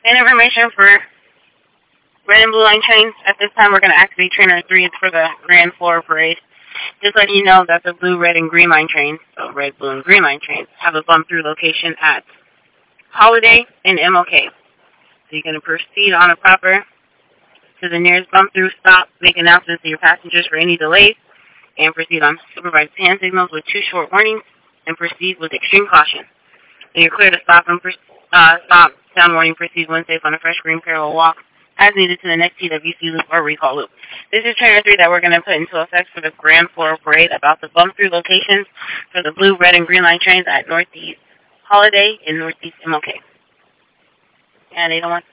And information for red and blue line trains. At this time, we're going to activate trainer 3. It's for the Grand Floral Parade. Just letting you know that the blue, red, and green line trains, so red, blue, and green line trains, have a bump-through location at Holiday and MLK. So you're going to proceed on a proper to the nearest bump-through stop, make announcements to your passengers for any delays, and proceed on supervised hand signals with 2 short warnings, and proceed with extreme caution. And you're clear to stop and stop, sound warning, proceed when safe on a fresh green parallel walk, as needed to the next TWC loop or recall loop. This is trainer 3 that we're going to put into effect for the Grand Floral Parade about the bump-through locations for the blue, red, and green line trains at Northeast Holiday and Northeast MLK. And they don't want